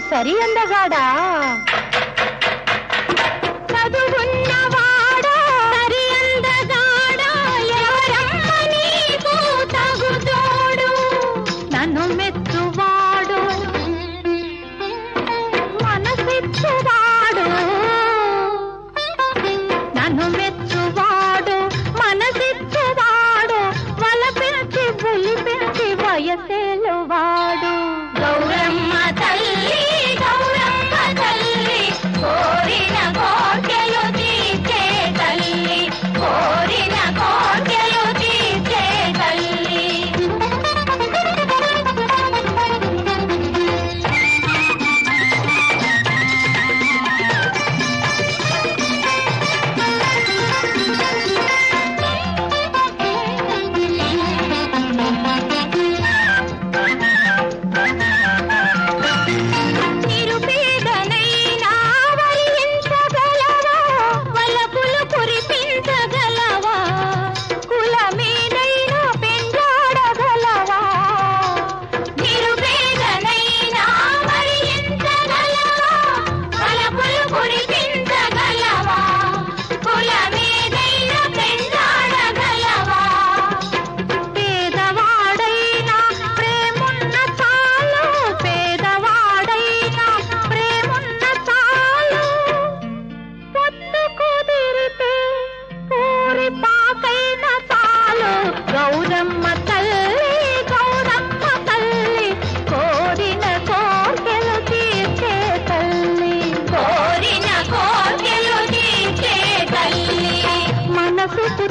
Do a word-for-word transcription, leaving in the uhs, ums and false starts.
సరి అందగాడా చదువున్నవాడా సరి అందగాడా ఎవరమ్మ నీకు తగుదోడు నన్ను మెచ్చువాడు మనసిచ్చువాడు నన్ను మెచ్చువాడు మనసిచ్చువాడు వలపించి బులిపించి వయసేలువాడు గౌరమ్మ తల్లి గౌరమ్మ తల్లి కోరిన కోర్కెలు తీర్చే తల్లి కోరిన కోర్కెలు తీర్చే తల్లి నిరుపేదనైనా వరించగలవా వలపులు కురిపించగలవా కులమేనైనా పెంచాడగలవా నిరుపేదనైనా వరించగలవా వలపులు కురిపించగలవా కులమేనైనా పెంచాడగలవా పేదవాడైనా ప్రేమున్న చాలు పేదవాడైనా ప్రేమున్న చాలు పొత్తు కుదిరితే పూరి పాకైన చాలు గౌరమ్మ తల్లి గౌరమ్మ తల్లి కోరిన కోర్కెలు తీర్చే తల్లి కోరిన కోర్కెలు తీర్చే తల్లి మనసు